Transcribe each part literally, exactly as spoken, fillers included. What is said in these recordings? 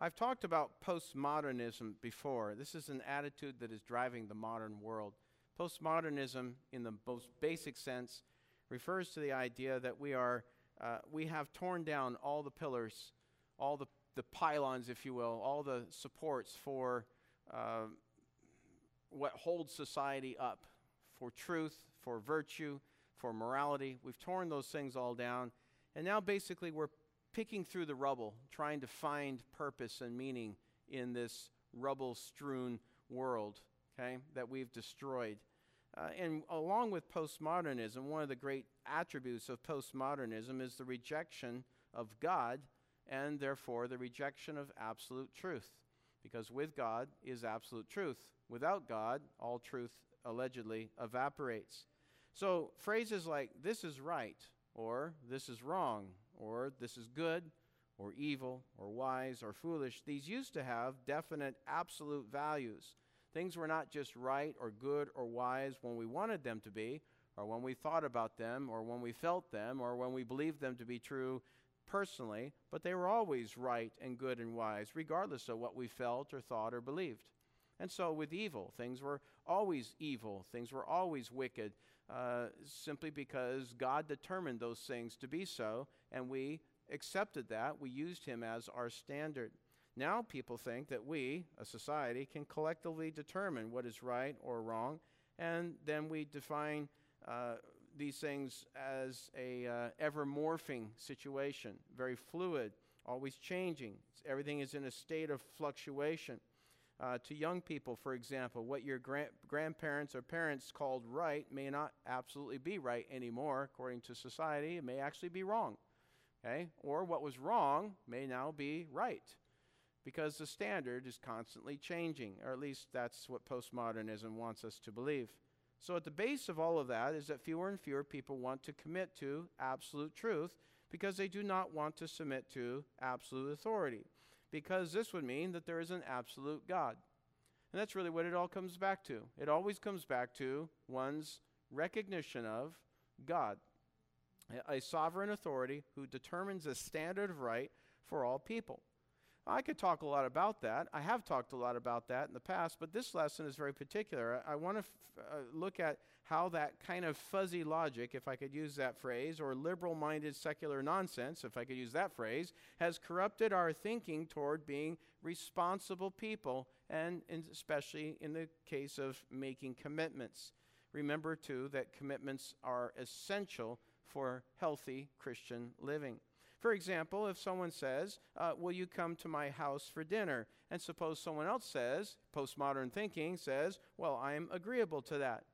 I've talked about postmodernism before. This is an attitude that is driving the modern world. Postmodernism, in the most basic sense, refers to the idea that we are uh, we have torn down all the pillars, all the, the pylons, if you will, all the supports for uh, what holds society up, for truth, for virtue, for morality. We've torn those things all down, and now basically we're picking through the rubble, trying to find purpose and meaning in this rubble-strewn world, okay, that we've destroyed. Uh, and along with postmodernism, one of the great attributes of postmodernism is the rejection of God and therefore the rejection of absolute truth. Because with God is absolute truth. Without God, all truth allegedly evaporates. So phrases like, this is right, or this is wrong, or this is good, or evil, or wise, or foolish, these used to have definite absolute values. Things were not just right or good or wise when we wanted them to be, or when we thought about them, or when we felt them, or when we believed them to be true personally, but they were always right and good and wise, regardless of what we felt or thought or believed. And so with evil, things were always evil, things were always wicked, uh, simply because God determined those things to be so, and we accepted that. We used him as our standard. Now people think that we, a society, can collectively determine what is right or wrong, and then we define uh, these things as a uh, ever-morphing situation, very fluid, always changing. Everything is in a state of fluctuation. Uh, to young people, for example, what your gran- grandparents or parents called right may not absolutely be right anymore according to society. It may actually be wrong. Okay? Or what was wrong may now be right, because the standard is constantly changing, or at least that's what postmodernism wants us to believe. So at the base of all of that is that fewer and fewer people want to commit to absolute truth because they do not want to submit to absolute authority, because this would mean that there is an absolute God. And that's really what it all comes back to. It always comes back to one's recognition of God, a sovereign authority who determines a standard of right for all people. I could talk a lot about that. I have talked a lot about that in the past, but this lesson is very particular. I, I want to f- uh, look at how that kind of fuzzy logic, if I could use that phrase, or liberal-minded secular nonsense, if I could use that phrase, has corrupted our thinking toward being responsible people, and in, especially in the case of making commitments. Remember, too, that commitments are essential for healthy Christian living. For example, if someone says, uh, will you come to my house for dinner? And suppose someone else says, postmodern thinking says, well, I'm agreeable to that.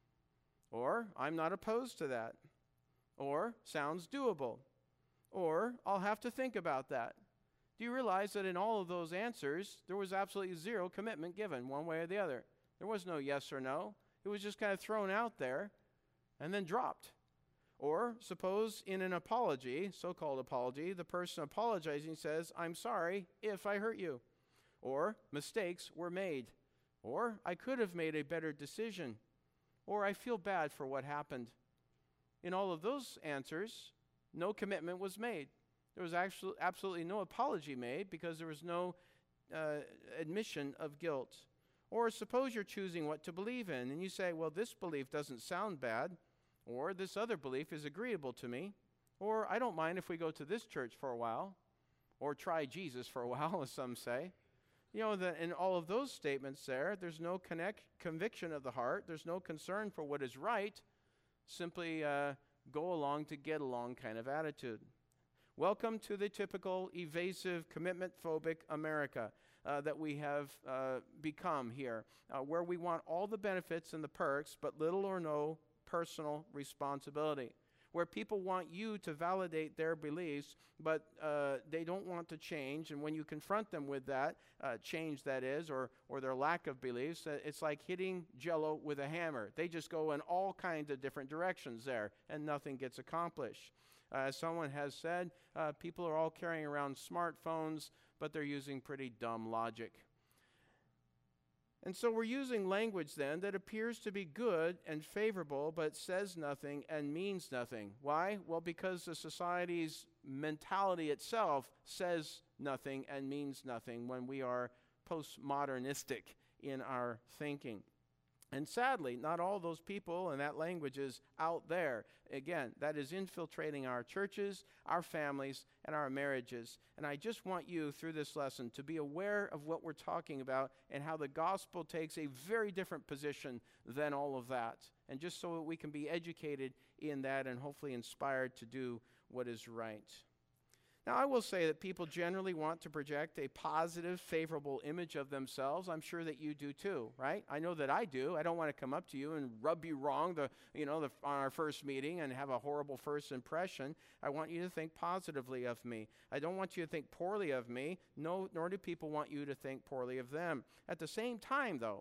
Or, I'm not opposed to that. Or, sounds doable. Or, I'll have to think about that. Do you realize that in all of those answers, there was absolutely zero commitment given one way or the other? There was no yes or no. It was just kind of thrown out there and then dropped. Or suppose in an apology, so-called apology, the person apologizing says, I'm sorry if I hurt you. Or mistakes were made. Or I could have made a better decision. Or I feel bad for what happened. In all of those answers, no commitment was made. There was actually absolutely no apology made because there was no uh, admission of guilt. Or suppose you're choosing what to believe in, and you say, well, this belief doesn't sound bad. Or this other belief is agreeable to me. Or I don't mind if we go to this church for a while. Or try Jesus for a while, as some say. You know, that in all of those statements there, there's no connect, conviction of the heart. There's no concern for what is right. Simply uh, go along to get along kind of attitude. Welcome to the typical evasive, commitment-phobic America uh, that we have uh, become here, uh, where we want all the benefits and the perks, but little or no personal responsibility, where people want you to validate their beliefs, but uh, they don't want to change. And when you confront them with that, uh, change that is, or or their lack of beliefs, uh, it's like hitting Jello with a hammer. They just go in all kinds of different directions there, and nothing gets accomplished. Uh, as someone has said, uh, people are all carrying around smartphones, but they're using pretty dumb logic. And so we're using language then that appears to be good and favorable, but says nothing and means nothing. Why? Well, because the society's mentality itself says nothing and means nothing when we are postmodernistic in our thinking. And sadly, not all those people and that language is out there. Again, that is infiltrating our churches, our families, and our marriages. And I just want you, through this lesson, to be aware of what we're talking about and how the gospel takes a very different position than all of that. And just so that we can be educated in that and hopefully inspired to do what is right. Now, I will say that people generally want to project a positive, favorable image of themselves. I'm sure that you do too, right? I know that I do. I don't want to come up to you and rub you wrong the, you know, the, on our first meeting and have a horrible first impression. I want you to think positively of me. I don't want you to think poorly of me, no, nor do people want you to think poorly of them. At the same time, though,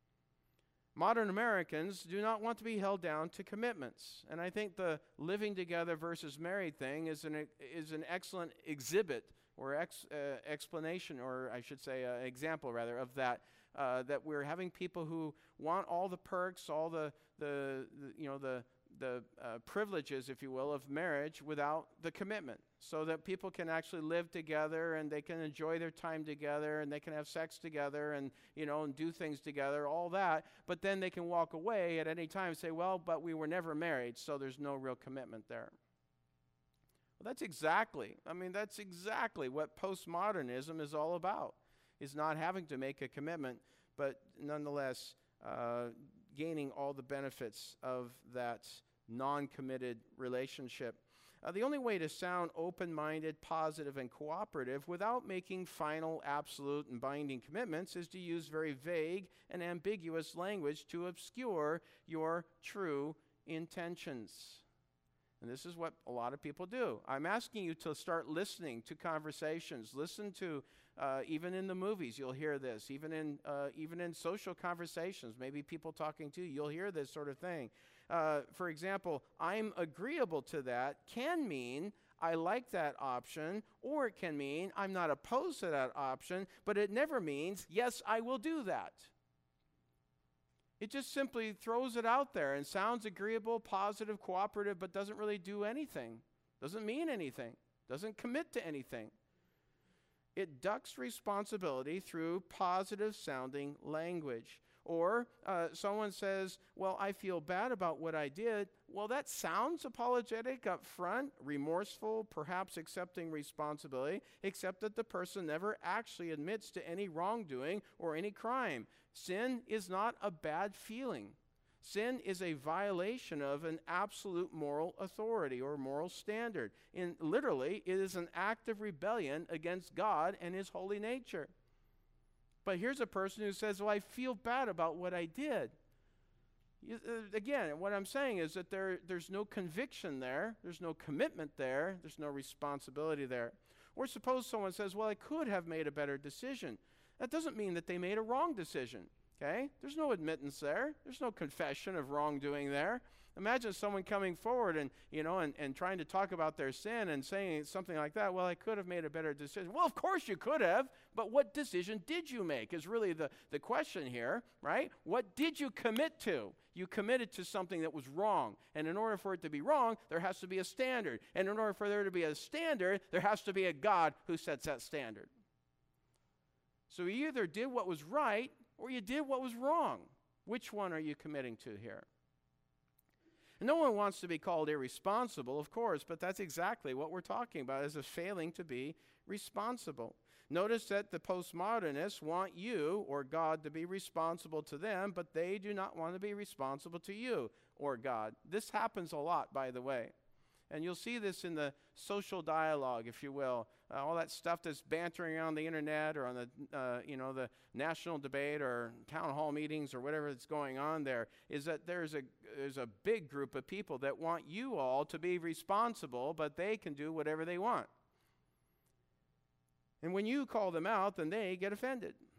modern Americans do not want to be held down to commitments. And I think the living together versus married thing is an, is an excellent exhibit or ex, uh, explanation, or I should say uh, example rather, of that, uh, that we're having people who want all the perks, all the, the, the you know, the, the uh, privileges, if you will, of marriage without the commitment, so that people can actually live together and they can enjoy their time together and they can have sex together and, you know, and do things together, all that, but then they can walk away at any time and say, well, but we were never married, so there's no real commitment there. Well, that's exactly, I mean, that's exactly what postmodernism is all about, is not having to make a commitment, but nonetheless uh, gaining all the benefits of that non-committed relationship. Uh, the only way to sound open-minded, positive, and cooperative without making final, absolute, and binding commitments is to use very vague and ambiguous language to obscure your true intentions. And this is what a lot of people do. I'm asking you to start listening to conversations. Listen to, uh, even in the movies, you'll hear this. Even in, uh, even in social conversations, maybe people talking to you, you'll hear this sort of thing. Uh, for example, I'm agreeable to that can mean I like that option, or it can mean I'm not opposed to that option, but it never means, yes, I will do that. It just simply throws it out there and sounds agreeable, positive, cooperative, but doesn't really do anything. Doesn't mean anything. Doesn't commit to anything. It ducks responsibility through positive sounding language. Or uh, someone says, well, I feel bad about what I did. Well, that sounds apologetic up front, remorseful, perhaps accepting responsibility, except that the person never actually admits to any wrongdoing or any crime. Sin is not a bad feeling. Sin is a violation of an absolute moral authority or moral standard. In, literally, it is an act of rebellion against God and His holy nature. But here's a person who says, well, I feel bad about what I did. You, uh, again, what I'm saying is that there, there's no conviction there. There's no commitment there. There's no responsibility there. Or suppose someone says, well, I could have made a better decision. That doesn't mean that they made a wrong decision. Okay? There's no admittance there. There's no confession of wrongdoing there. Imagine someone coming forward and, you know, and, and trying to talk about their sin and saying something like that. Well, I could have made a better decision. Well, of course you could have, but what decision did you make is really the, the question here, right? What did you commit to? You committed to something that was wrong. And in order for it to be wrong, there has to be a standard. And in order for there to be a standard, there has to be a God who sets that standard. So you either did what was right or you did what was wrong. Which one are you committing to here? And no one wants to be called irresponsible, of course, but that's exactly what we're talking about, is a failing to be responsible. Notice that the postmodernists want you or God to be responsible to them, but they do not want to be responsible to you or God. This happens a lot, by the way. And you'll see this in the social dialogue, if you will. Uh, all that stuff that's bantering around the internet or on the, uh, you know, the national debate or town hall meetings or whatever that's going on there, is that there's a, there's a big group of people that want you all to be responsible, but they can do whatever they want. And when you call them out, then they get offended.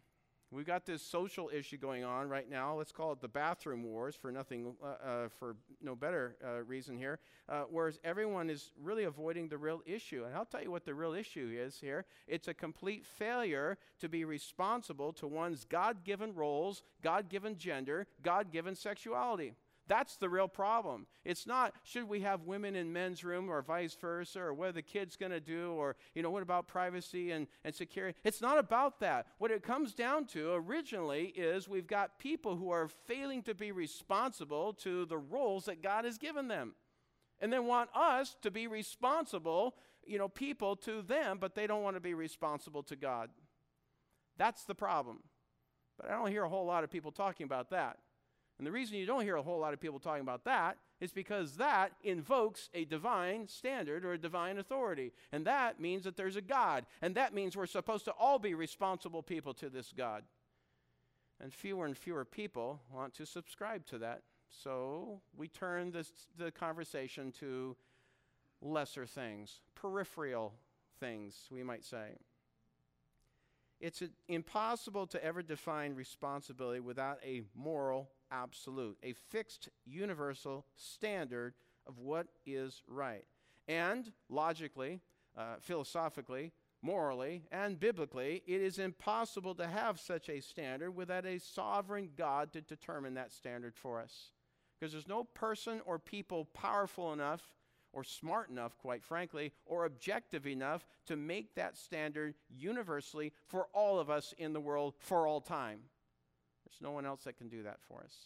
We've got this social issue going on right now. Let's call it the bathroom wars for nothing, uh, uh, for no better uh, reason here. Uh, whereas everyone is really avoiding the real issue. And I'll tell you what the real issue is here. It's a complete failure to be responsible to one's God-given roles, God-given gender, God-given sexuality. That's the real problem. It's not, should we have women in men's room or vice versa, or what are the kids going to do, or, you know, what about privacy and, and security? It's not about that. What it comes down to originally is we've got people who are failing to be responsible to the roles that God has given them, and then want us to be responsible, you know, people to them, but they don't want to be responsible to God. That's the problem. But I don't hear a whole lot of people talking about that. And the reason you don't hear a whole lot of people talking about that is because that invokes a divine standard or a divine authority. And that means that there's a God. And that means we're supposed to all be responsible people to this God. And fewer and fewer people want to subscribe to that. So we turn this, the conversation to lesser things, peripheral things, we might say. It's a, impossible to ever define responsibility without a moral absolute, a fixed universal standard of what is right. And logically, uh, philosophically, morally, and biblically, it is impossible to have such a standard without a sovereign God to determine that standard for us. Because there's no person or people powerful enough or smart enough, quite frankly, or objective enough to make that standard universally for all of us in the world for all time. There's no one else that can do that for us.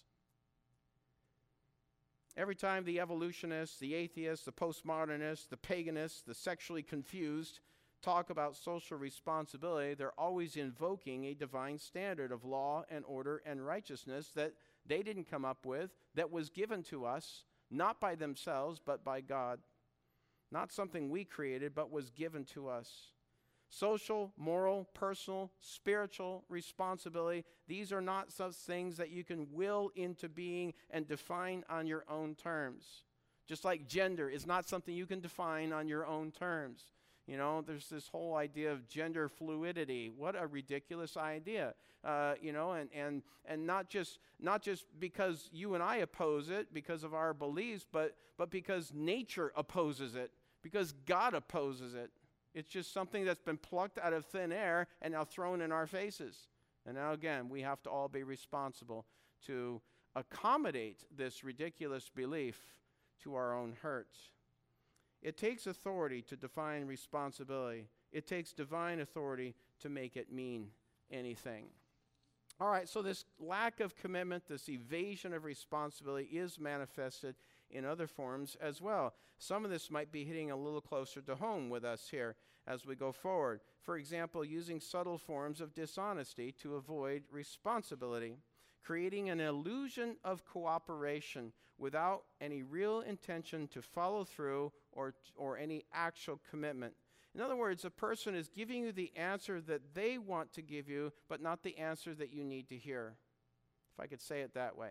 Every time the evolutionists, the atheists, the postmodernists, the paganists, the sexually confused talk about social responsibility, they're always invoking a divine standard of law and order and righteousness that they didn't come up with, that was given to us, not by themselves, but by God. Not something we created, but was given to us. Social, moral, personal, spiritual responsibility, these are not such things that you can will into being and define on your own terms. Just like gender is not something you can define on your own terms. You know, there's this whole idea of gender fluidity. What a ridiculous idea. Uh, you know, and, and, and not just not just because you and I oppose it because of our beliefs, but, but because nature opposes it, because God opposes it. It's just something that's been plucked out of thin air and now thrown in our faces. And now again, we have to all be responsible to accommodate this ridiculous belief to our own hurt. It takes authority to define responsibility. It takes divine authority to make it mean anything. All right, so this lack of commitment, this evasion of responsibility is manifested in other forms as well. Some of this might be hitting a little closer to home with us here as we go forward. For example, using subtle forms of dishonesty to avoid responsibility, creating an illusion of cooperation without any real intention to follow through or, or any actual commitment. In other words, a person is giving you the answer that they want to give you, but not the answer that you need to hear, if I could say it that way.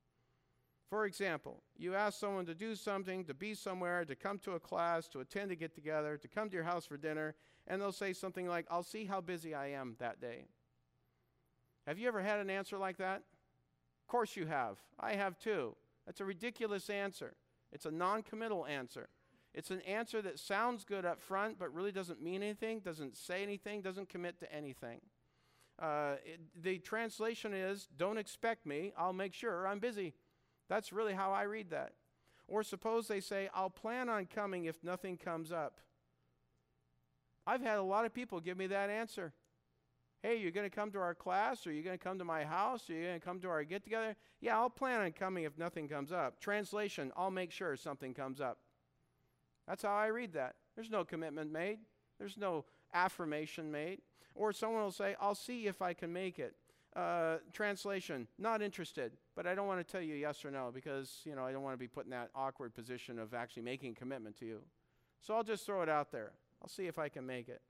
For example, you ask someone to do something, to be somewhere, to come to a class, to attend a get-together, to come to your house for dinner, and they'll say something like, "I'll see how busy I am that day." Have you ever had an answer like that? Of course you have. I have too. That's a ridiculous answer. It's a non-committal answer. It's an answer that sounds good up front, but really doesn't mean anything, doesn't say anything, doesn't commit to anything. Uh, it, the translation is, "Don't expect me, I'll make sure I'm busy." That's really how I read that. Or suppose they say, "I'll plan on coming if nothing comes up." I've had a lot of people give me that answer. "Hey, you're going to come to our class, or are you going to come to my house, or are you going to come to our get-together?" "Yeah, I'll plan on coming if nothing comes up." Translation, "I'll make sure something comes up." That's how I read that. There's no commitment made. There's no affirmation made. Or someone will say, "I'll see if I can make it." Uh, translation, "Not interested, but I don't want to tell you yes or no because, you know, I don't want to be put in that awkward position of actually making a commitment to you. So I'll just throw it out there. I'll see if I can make it."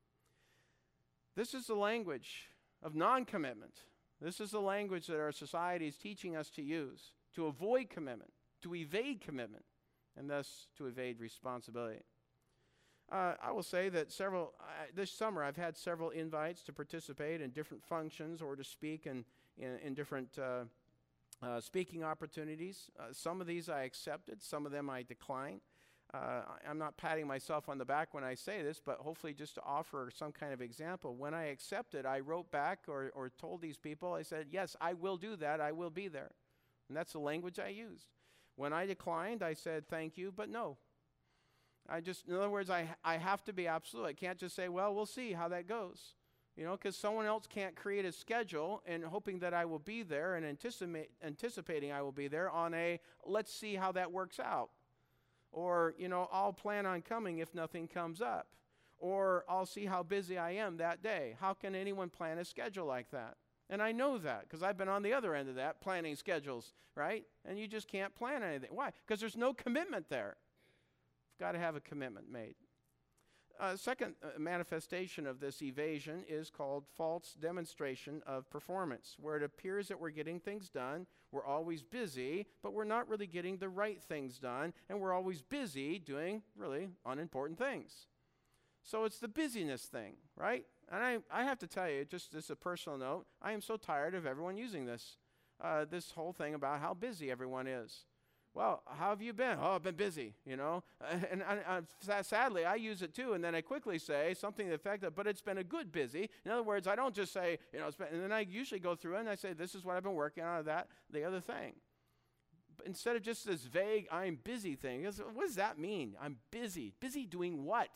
This is the language of non-commitment. This is the language that our society is teaching us to use to avoid commitment, to evade commitment, and thus to evade responsibility. Uh, I will say that several, uh, this summer I've had several invites to participate in different functions or to speak in, in, in different uh, uh, speaking opportunities. Uh, some of these I accepted, some of them I declined. Uh, I, I'm not patting myself on the back when I say this, but hopefully just to offer some kind of example. When I accepted, I wrote back or, or told these people, I said, yes, I will do that, I will be there. And that's the language I used. When I declined, I said, thank you, but no. I just, in other words, I, I have to be absolute. I can't just say, well, we'll see how that goes. You know, because someone else can't create a schedule and hoping that I will be there and anticipate, anticipating I will be there on a, let's see how that works out. Or, you know, I'll plan on coming if nothing comes up. Or I'll see how busy I am that day. How can anyone plan a schedule like that? And I know that because I've been on the other end of that, planning schedules, right? And you just can't plan anything. Why? Because there's no commitment there. You've got to have a commitment made. Uh, second uh, manifestation of this evasion is called false demonstration of performance, where it appears that we're getting things done, we're always busy, but we're not really getting the right things done, and we're always busy doing really unimportant things. So it's the busyness thing, right? And I, I have to tell you, just as a personal note, I am so tired of everyone using this, uh, this whole thing about how busy everyone is. Well, how have you been? Oh, I've been busy, you know. And, and, and sadly, I use it too, and then I quickly say something to the effect of, but it's been a good busy. In other words, I don't just say, you know, it's been, and then I usually go through it and I say, this is what I've been working on, that, the other thing. But instead of just this vague, I'm busy thing, what does that mean? I'm busy. Busy doing what?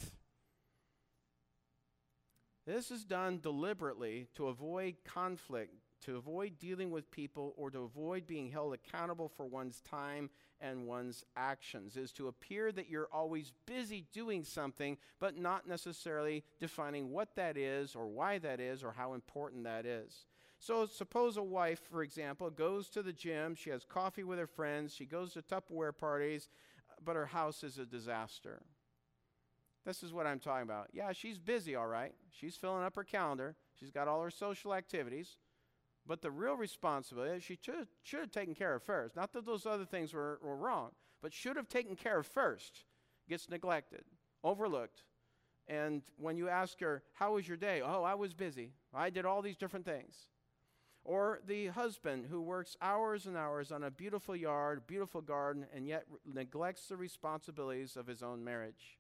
This is done deliberately to avoid conflict, to avoid dealing with people, or to avoid being held accountable for one's time and one's actions. It is to appear that you're always busy doing something, but not necessarily defining what that is, or why that is, or how important that is. So suppose a wife, for example, goes to the gym, she has coffee with her friends, she goes to Tupperware parties, but her house is a disaster. This is what I'm talking about. Yeah, she's busy, all right. She's filling up her calendar. She's got all her social activities. But the real responsibility, she should, should have taken care of first. Not that those other things were, were wrong, but should have taken care of first. Gets neglected, overlooked. And when you ask her, how was your day? Oh, I was busy. I did all these different things. Or the husband who works hours and hours on a beautiful yard, beautiful garden, and yet re- neglects the responsibilities of his own marriage.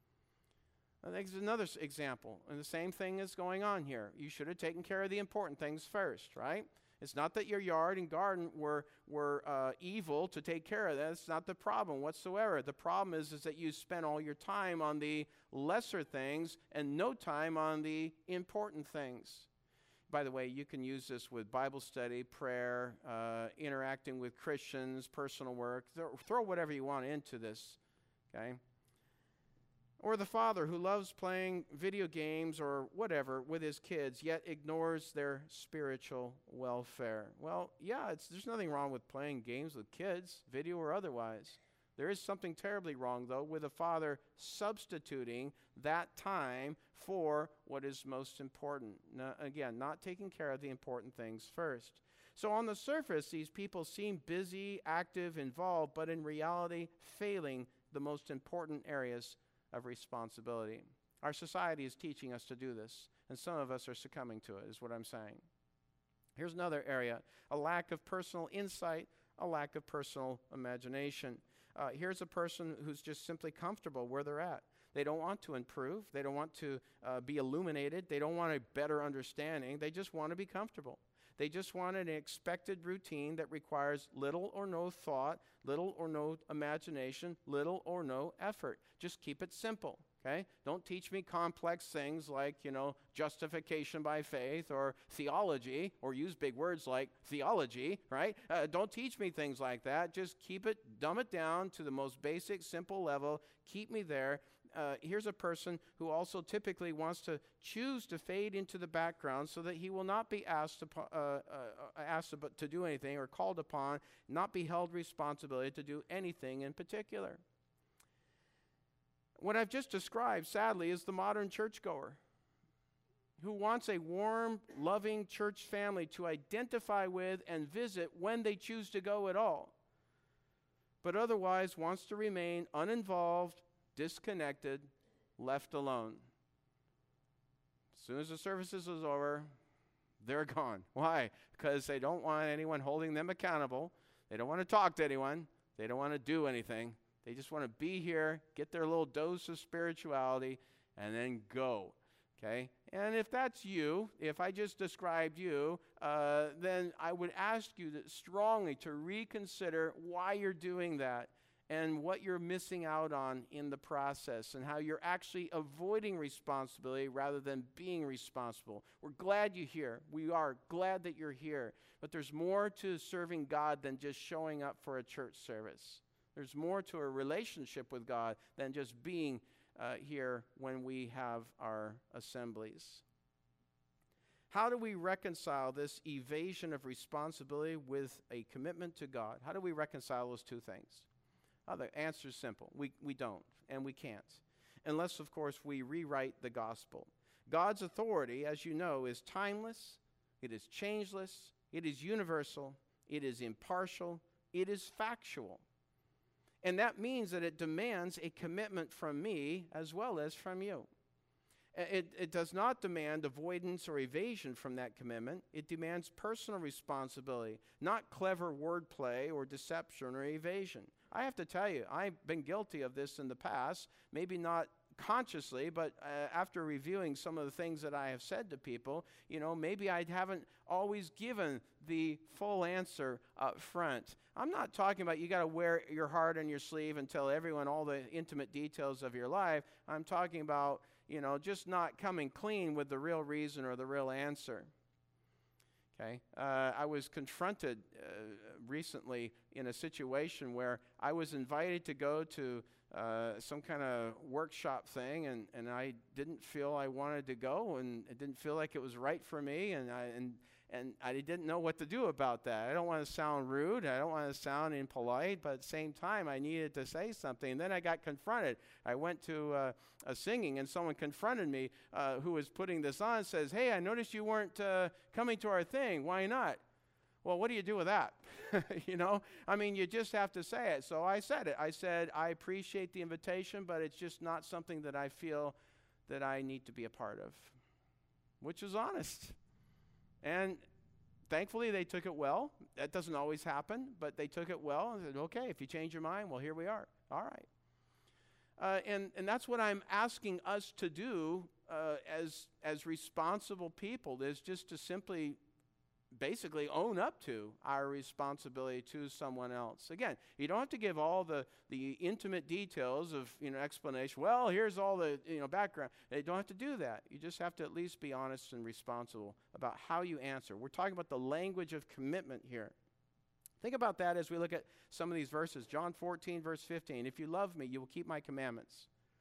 I think there's another s- example, and the same thing is going on here. You should have taken care of the important things first, right? It's not that your yard and garden were were uh, evil to take care of. That's not the problem whatsoever. The problem is, is that you spent all your time on the lesser things and no time on the important things. By the way, you can use this with Bible study, prayer, uh, interacting with Christians, personal work. Throw, throw whatever you want into this, okay? Or the father who loves playing video games or whatever with his kids, yet ignores their spiritual welfare. Well, yeah, it's, there's nothing wrong with playing games with kids, video or otherwise. There is something terribly wrong, though, with a father substituting that time for what is most important. Now, again, not taking care of the important things first. So on the surface, these people seem busy, active, involved, but in reality, failing the most important areas of responsibility. Our society is teaching us to do this, and some of us are succumbing to it, is what I'm saying. Here's another area, a lack of personal insight, a lack of personal imagination. Uh, here's a person who's just simply comfortable where they're at. They don't want to improve. They don't want to uh, be illuminated. They don't want a better understanding. They just want to be comfortable. They just want an expected routine that requires little or no thought, little or no imagination, little or no effort. Just keep it simple, okay? Don't teach me complex things like, you know, justification by faith or theology, or use big words like theology, right? Uh, don't teach me things like that. Just keep it, dumb it down to the most basic, simple level. Keep me there. Uh, here's a person who also typically wants to choose to fade into the background so that he will not be asked to, uh, uh, asked to, to do anything or called upon, not be held responsibility to do anything in particular. What I've just described, sadly, is the modern churchgoer who wants a warm, loving church family to identify with and visit when they choose to go at all, but otherwise wants to remain uninvolved, disconnected, left alone. As soon as the services is over, they're gone. Why? Because they don't want anyone holding them accountable. They don't want to talk to anyone. They don't want to do anything. They just want to be here, get their little dose of spirituality, and then go. Okay? And if that's you, if I just described you, uh, then I would ask you that strongly to reconsider why you're doing that and what you're missing out on in the process and how you're actually avoiding responsibility rather than being responsible. We're glad you're here. We are glad that you're here. But there's more to serving God than just showing up for a church service. There's more to a relationship with God than just being uh, here when we have our assemblies. How do we reconcile this evasion of responsibility with a commitment to God? How do we reconcile those two things? Oh, the answer is simple. We, we don't, and we can't. Unless, of course, we rewrite the gospel. God's authority, as you know, is timeless, it is changeless, it is universal, it is impartial, it is factual. And that means that it demands a commitment from me as well as from you. It, it does not demand avoidance or evasion from that commitment. It demands personal responsibility, not clever wordplay or deception or evasion. I have to tell you, I've been guilty of this in the past, maybe not consciously, but uh, after reviewing some of the things that I have said to people, you know, maybe I haven't always given the full answer up front. I'm not talking about you got to wear your heart on your sleeve and tell everyone all the intimate details of your life. I'm talking about, you know, just not coming clean with the real reason or the real answer. Okay, uh, I was confronted uh, recently in a situation where I was invited to go to uh, some kind of workshop thing, and, and I didn't feel I wanted to go, and it didn't feel like it was right for me, and I and and I didn't know what to do about that. I don't want to sound rude, I don't want to sound impolite, but at the same time, I needed to say something. And then I got confronted. I went to uh, a singing, and someone confronted me uh, who was putting this on, says, "Hey, I noticed you weren't uh, coming to our thing. Why not?" Well, what do you do with that? You know, I mean, you just have to say it. So I said it. I said, I appreciate the invitation, but it's just not something that I feel that I need to be a part of, which is honest. And thankfully, they took it well. That doesn't always happen, but they took it well and said, okay, if you change your mind, well, here we are. All right. Uh, and, and that's what I'm asking us to do uh, as, as responsible people, is just to simply basically own up to our responsibility to someone else. Again, you don't have to give all the, the intimate details of, you know, explanation. Well, here's all the, you know, background. You don't have to do that. You just have to at least be honest and responsible about how you answer. We're talking about the language of commitment here. Think about that as we look at some of these verses. John fourteen, verse fifteen. If you love me, you will keep my commandments.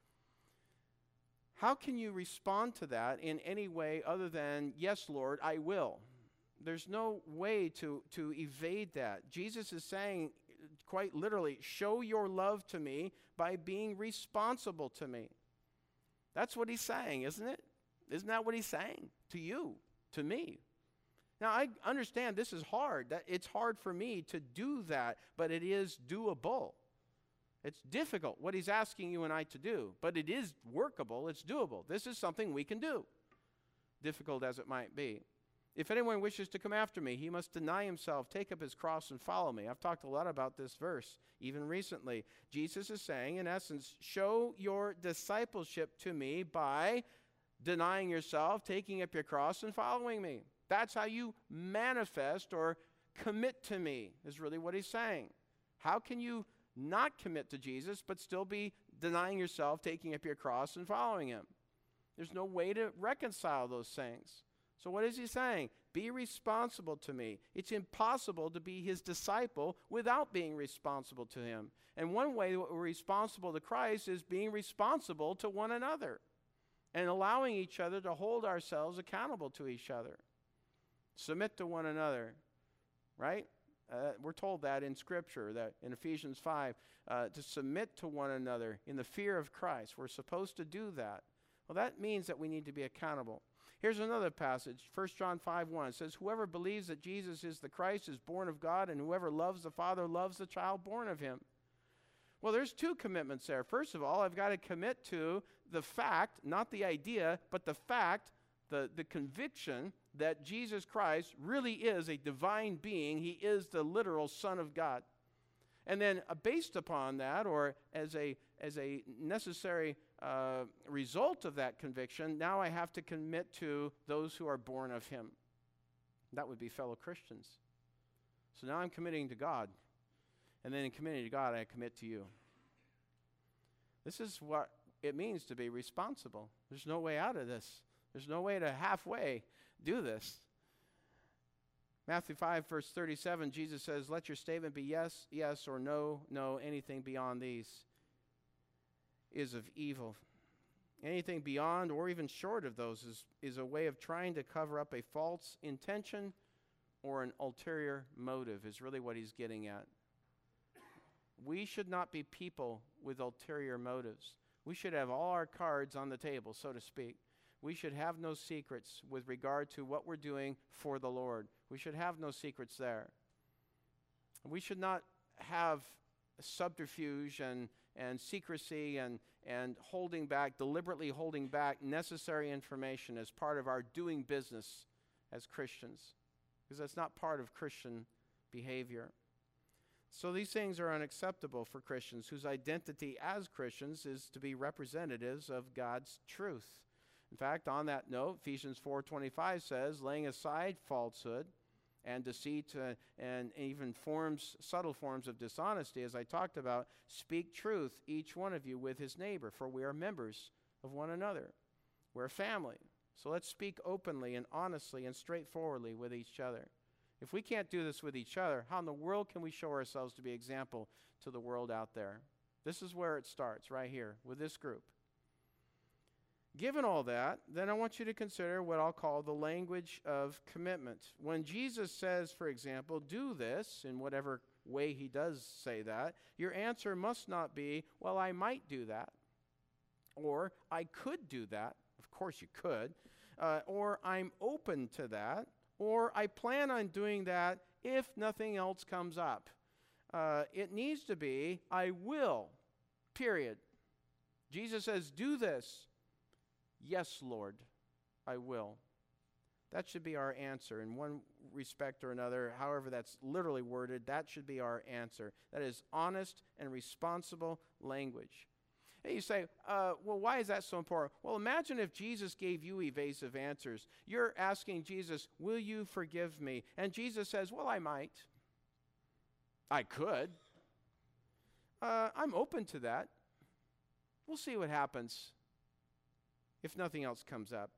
How can you respond to that in any way other than, yes, Lord, I will? There's no way to, to evade that. Jesus is saying, quite literally, show your love to me by being responsible to me. That's what he's saying, isn't it? Isn't that what he's saying to you, to me? Now, I understand this is hard. That it's hard for me to do that, but it is doable. It's difficult, what he's asking you and I to do, but it is workable. It's doable. This is something we can do, difficult as it might be. If anyone wishes to come after me, he must deny himself, take up his cross, and follow me. I've talked a lot about this verse, even recently. Jesus is saying, in essence, show your discipleship to me by denying yourself, taking up your cross, and following me. That's how you manifest or commit to me, is really what he's saying. How can you not commit to Jesus, but still be denying yourself, taking up your cross, and following him? There's no way to reconcile those things. So what is he saying? Be responsible to me. It's impossible to be his disciple without being responsible to him. And one way that we're responsible to Christ is being responsible to one another and allowing each other to hold ourselves accountable to each other. Submit to one another, right? Uh, we're told that in Scripture, that in Ephesians five, uh, to submit to one another in the fear of Christ. We're supposed to do that. Well, that means that we need to be accountable. Here's another passage, First John five one. It says, whoever believes that Jesus is the Christ is born of God, and whoever loves the Father loves the child born of him. Well, there's two commitments there. First of all, I've got to commit to the fact, not the idea, but the fact, the, the conviction that Jesus Christ really is a divine being. He is the literal Son of God. And then uh, based upon that, or as a, as a necessary uh, result of that conviction, now I have to commit to those who are born of him. That would be fellow Christians. So now I'm committing to God. And then in committing to God, I commit to you. This is what it means to be responsible. There's no way out of this. There's no way to halfway do this. Matthew five, verse thirty-seven, Jesus says, let your statement be yes, yes, or no, no. Anything beyond these is of evil. Anything beyond or even short of those is, is a way of trying to cover up a false intention or an ulterior motive, is really what he's getting at. We should not be people with ulterior motives. We should have all our cards on the table, so to speak. We should have no secrets with regard to what we're doing for the Lord. We should have no secrets there. We should not have subterfuge and, and secrecy and, and holding back, deliberately holding back necessary information as part of our doing business as Christians, because that's not part of Christian behavior. So these things are unacceptable for Christians whose identity as Christians is to be representatives of God's truth. In fact, on that note, Ephesians four twenty-five says, laying aside falsehood and deceit uh, and even forms, subtle forms of dishonesty, as I talked about, speak truth, each one of you with his neighbor, for we are members of one another. We're a family. So let's speak openly and honestly and straightforwardly with each other. If we can't do this with each other, how in the world can we show ourselves to be example to the world out there? This is where it starts, right here, with this group. Given all that, then I want you to consider what I'll call the language of commitment. When Jesus says, for example, do this, in whatever way he does say that, your answer must not be, well, I might do that, or I could do that. Of course you could. Uh, or I'm open to that, or I plan on doing that if nothing else comes up. Uh, it needs to be, I will, period. Jesus says, do this. Yes, Lord, I will. That should be our answer in one respect or another, however that's literally worded. That should be our answer. That is honest and responsible language. And you say, uh, well, why is that so important? Well, imagine if Jesus gave you evasive answers. You're asking Jesus, will you forgive me? And Jesus says, well, I might. I could. Uh, I'm open to that. We'll see what happens if nothing else comes up.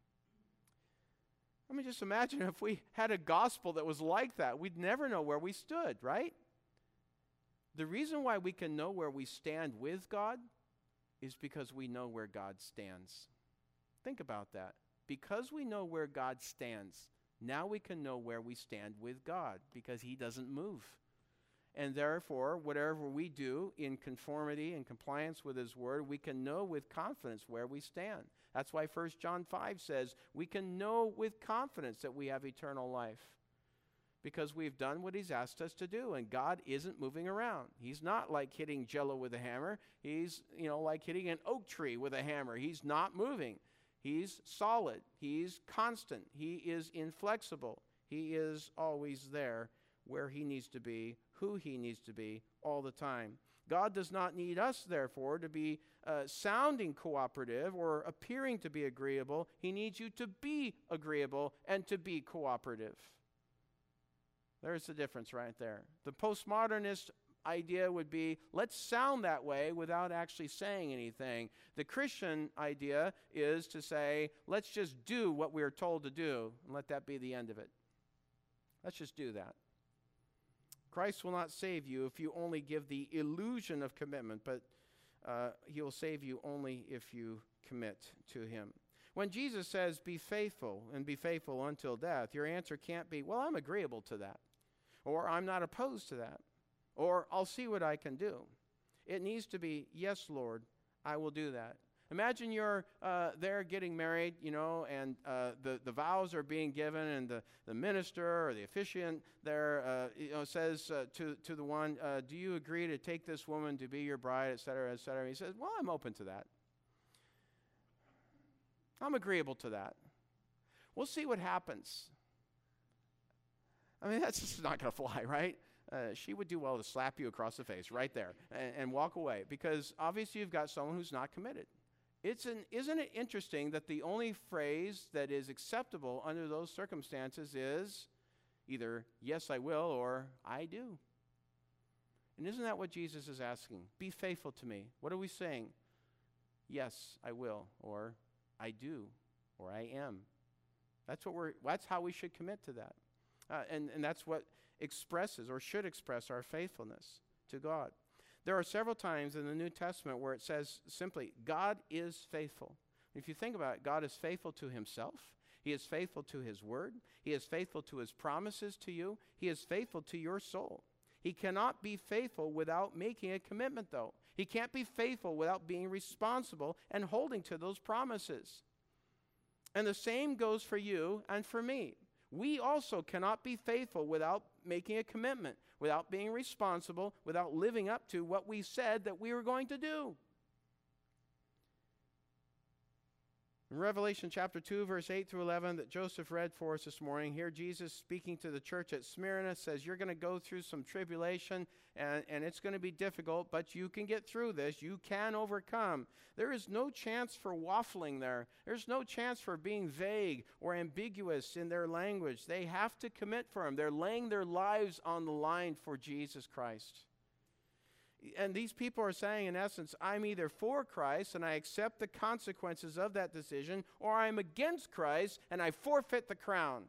I mean, just imagine if we had a gospel that was like that. We'd never know where we stood, right? The reason why we can know where we stand with God is because we know where God stands. Think about that. Because we know where God stands, now we can know where we stand with God, because he doesn't move. And therefore, whatever we do in conformity and compliance with his word, we can know with confidence where we stand. That's why First John five says we can know with confidence that we have eternal life, because we've done what he's asked us to do, and God isn't moving around. He's not like hitting Jell-O with a hammer. He's, you know, like hitting an oak tree with a hammer. He's not moving. He's solid. He's constant. He is inflexible. He is always there where he needs to be, who he needs to be all the time. God does not need us, therefore, to be uh, sounding cooperative or appearing to be agreeable. He needs you to be agreeable and to be cooperative. There's the difference right there. The postmodernist idea would be, let's sound that way without actually saying anything. The Christian idea is to say, let's just do what we're told to do, and let that be the end of it. Let's just do that. Christ will not save you if you only give the illusion of commitment, but uh, he will save you only if you commit to him. When Jesus says, be faithful and be faithful until death, your answer can't be, well, I'm agreeable to that, or I'm not opposed to that, or I'll see what I can do. It needs to be, yes, Lord, I will do that. Imagine you're uh, there getting married, you know, and uh, the, the vows are being given, and the, the minister or the officiant there uh, you know, says uh, to, to the one, uh, do you agree to take this woman to be your bride, et cetera, et cetera? He says, well, I'm open to that. I'm agreeable to that. We'll see what happens. I mean, that's just not going to fly, right? Uh, she would do well to slap you across the face right there and, and walk away, because obviously you've got someone who's not committed. It's an, isn't it interesting that the only phrase that is acceptable under those circumstances is either yes, I will, or I do. And isn't that what Jesus is asking? Be faithful to me. What are we saying? Yes, I will, or I do, or I am. That's what we're. That's how we should commit to that, uh, and and that's what expresses or should express our faithfulness to God. There are several times in the New Testament where it says simply, God is faithful. If you think about it, God is faithful to himself. He is faithful to his word. He is faithful to his promises to you. He is faithful to your soul. He cannot be faithful without making a commitment, though. He can't be faithful without being responsible and holding to those promises. And the same goes for you and for me. We also cannot be faithful without making a commitment, without being responsible, without living up to what we said that we were going to do. In Revelation chapter two, verse eight through eleven that Joseph read for us this morning, here Jesus speaking to the church at Smyrna says, you're going to go through some tribulation, and, and it's going to be difficult, but you can get through this. You can overcome. There is no chance for waffling there. There's no chance for being vague or ambiguous in their language. They have to commit for him. They're laying their lives on the line for Jesus Christ. And these people are saying, in essence, I'm either for Christ and I accept the consequences of that decision, or I'm against Christ and I forfeit the crown.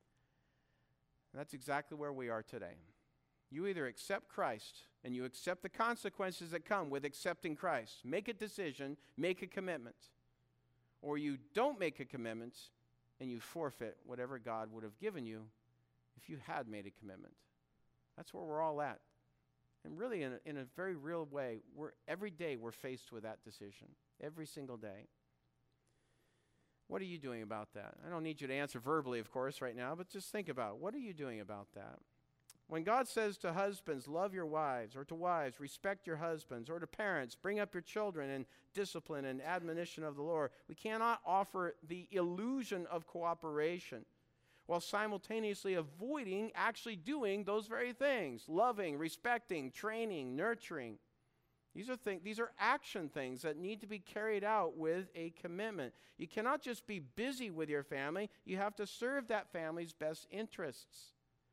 And that's exactly where we are today. You either accept Christ and you accept the consequences that come with accepting Christ. Make a decision, make a commitment. Or you don't make a commitment and you forfeit whatever God would have given you if you had made a commitment. That's where we're all at. And really, in a, in a very real way, we're, every day we're faced with that decision. Every single day. What are you doing about that? I don't need you to answer verbally, of course, right now, but just think about it. What are you doing about that? When God says to husbands, love your wives, or to wives, respect your husbands, or to parents, bring up your children in discipline and admonition of the Lord, we cannot offer the illusion of cooperation while simultaneously avoiding actually doing those very things. Loving, respecting, training, nurturing. These are things, these are action things that need to be carried out with a commitment. You cannot just be busy with your family. You have to serve that family's best interests.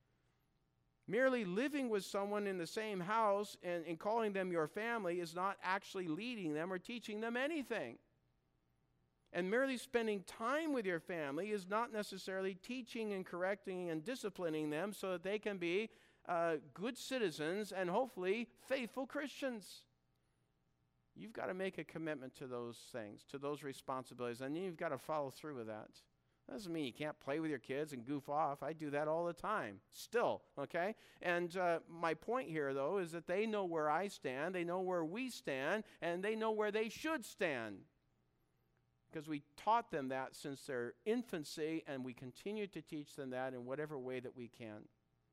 Merely living with someone in the same house and, and calling them your family is not actually leading them or teaching them anything. And merely spending time with your family is not necessarily teaching and correcting and disciplining them so that they can be uh, good citizens and hopefully faithful Christians. You've got to make a commitment to those things, to those responsibilities, and you've got to follow through with that. That doesn't mean you can't play with your kids and goof off. I do that all the time, still, okay? And uh, my point here, though, is that they know where I stand, they know where we stand, and they know where they should stand. Because we taught them that since their infancy, and we continue to teach them that in whatever way that we can.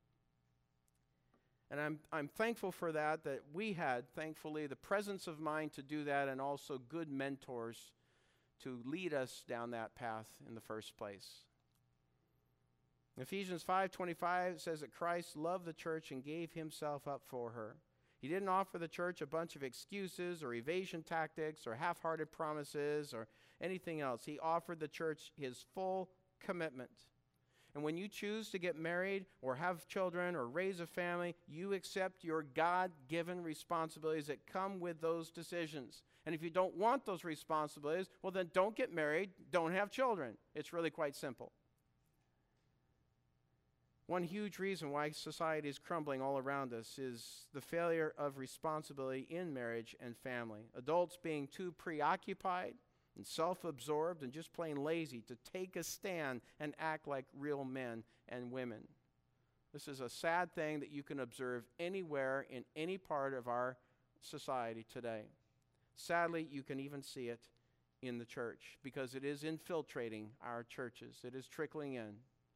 And I'm, I'm thankful for that, that we had, thankfully, the presence of mind to do that, and also good mentors to lead us down that path in the first place. Ephesians five twenty-five says that Christ loved the church and gave himself up for her. He didn't offer the church a bunch of excuses or evasion tactics or half-hearted promises or anything else. He offered the church his full commitment. And when you choose to get married or have children or raise a family, you accept your God-given responsibilities that come with those decisions. And if you don't want those responsibilities, well then don't get married, don't have children. It's really quite simple. One huge reason why society is crumbling all around us is the failure of responsibility in marriage and family. Adults being too preoccupied and self-absorbed and just plain lazy to take a stand and act like real men and women. This is a sad thing that you can observe anywhere in any part of our society today. Sadly, you can even see it in the church, because it is infiltrating our churches. It is trickling in.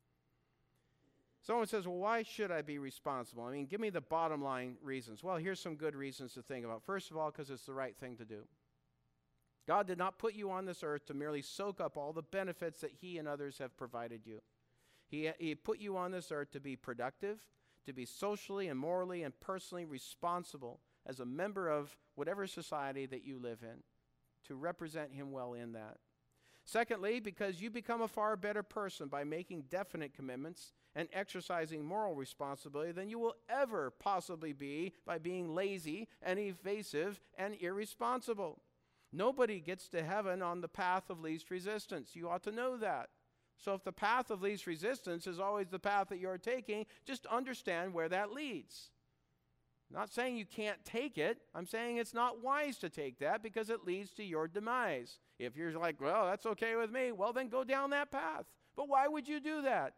Someone says, well, why should I be responsible? I mean, give me the bottom line reasons. Well, here's some good reasons to think about. First of all, because it's the right thing to do. God did not put you on this earth to merely soak up all the benefits that he and others have provided you. He, he put you on this earth to be productive, to be socially and morally and personally responsible as a member of whatever society that you live in, to represent him well in that. Secondly, because you become a far better person by making definite commitments and exercising moral responsibility than you will ever possibly be by being lazy and evasive and irresponsible. Nobody gets to heaven on the path of least resistance. You ought to know that. So if the path of least resistance is always the path that you're taking, just understand where that leads. I'm not saying you can't take it. I'm saying it's not wise to take that because it leads to your demise. If you're like, well, that's okay with me, well, then go down that path. But why would you do that?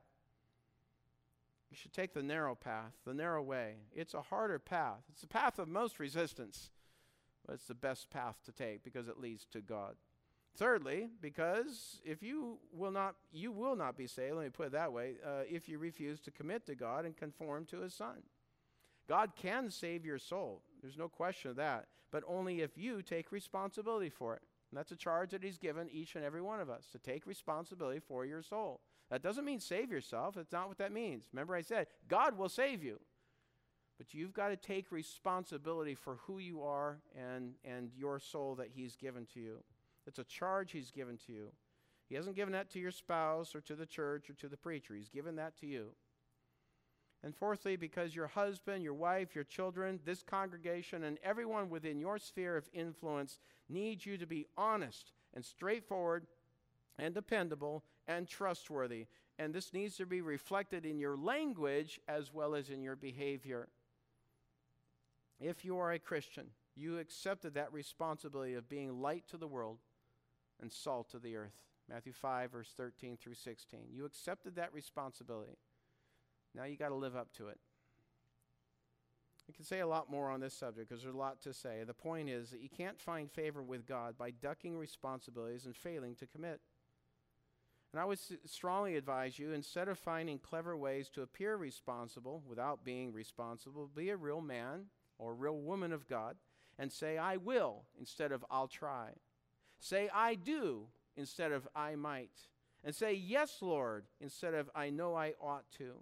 You should take the narrow path, the narrow way. It's a harder path. It's the path of most resistance, but it's the best path to take because it leads to God. Thirdly, because if you will not, you will not be saved, let me put it that way, uh, if you refuse to commit to God and conform to his Son. God can save your soul. There's no question of that. But only if you take responsibility for it. And that's a charge that he's given each and every one of us, to take responsibility for your soul. That doesn't mean save yourself. That's not what that means. Remember I said, God will save you. But you've got to take responsibility for who you are and, and your soul that he's given to you. It's a charge he's given to you. He hasn't given that to your spouse or to the church or to the preacher. He's given that to you. And fourthly, because your husband, your wife, your children, this congregation, and everyone within your sphere of influence needs you to be honest and straightforward and dependable and trustworthy. And this needs to be reflected in your language as well as in your behavior. If you are a Christian, you accepted that responsibility of being light to the world and salt to the earth. Matthew five, verse thirteen through sixteen. You accepted that responsibility. Now you got to live up to it. I can say a lot more on this subject because there's a lot to say. The point is that you can't find favor with God by ducking responsibilities and failing to commit. And I would s- strongly advise you, instead of finding clever ways to appear responsible without being responsible, be a real man or a real woman of God and say, I will, instead of I'll try. Say, I do, instead of I might. And say, yes, Lord, instead of I know I ought to.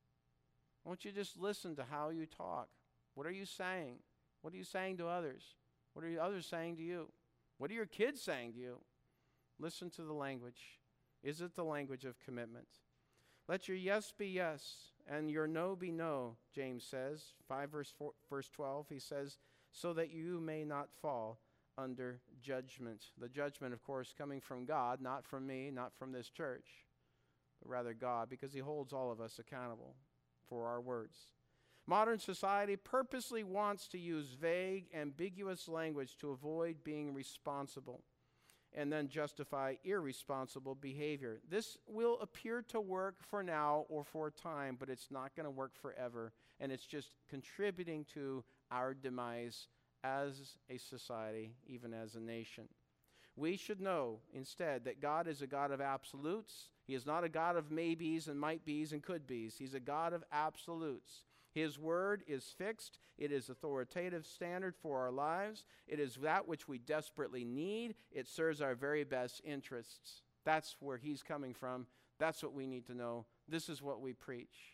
I want you to just listen to how you talk. What are you saying? What are you saying to others? What are others saying to you? What are your kids saying to you? Listen to the language. Is it the language of commitment? Let your yes be yes and your no be no, James says. five verse, four, verse twelve, he says, so that you may not fall under judgment. The judgment, of course, coming from God, not from me, not from this church, but rather God, because he holds all of us accountable for our words. Modern society purposely wants to use vague, ambiguous language to avoid being responsible and then justify irresponsible behavior. This will appear to work for now or for a time, but it's not going to work forever, and it's just contributing to our demise as a society, even as a nation. We should know instead that God is a God of absolutes. He is not a God of maybes and might be's and could be's. He's a God of absolutes. His word is fixed. It is authoritative standard for our lives. It is that which we desperately need. It serves our very best interests. That's where he's coming from. That's what we need to know. This is what we preach.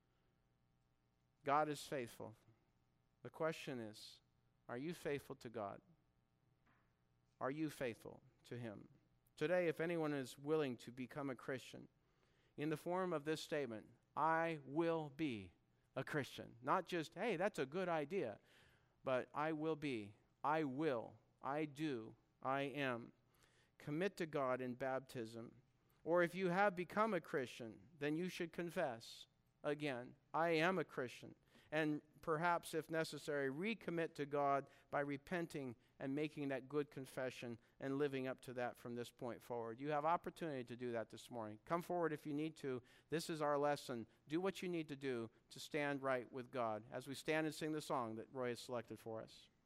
God is faithful. The question is, are you faithful to God? Are you faithful to him? Today, if anyone is willing to become a Christian, in the form of this statement, I will be a Christian. Not just, hey, that's a good idea, but I will be, I will, I do, I am. Commit to God in baptism. Or if you have become a Christian, then you should confess again, I am a Christian. And perhaps, if necessary, recommit to God by repenting and making that good confession and living up to that from this point forward. You have opportunity to do that this morning. Come forward if you need to. This is our lesson. Do what you need to do to stand right with God as we stand and sing the song that Roy has selected for us.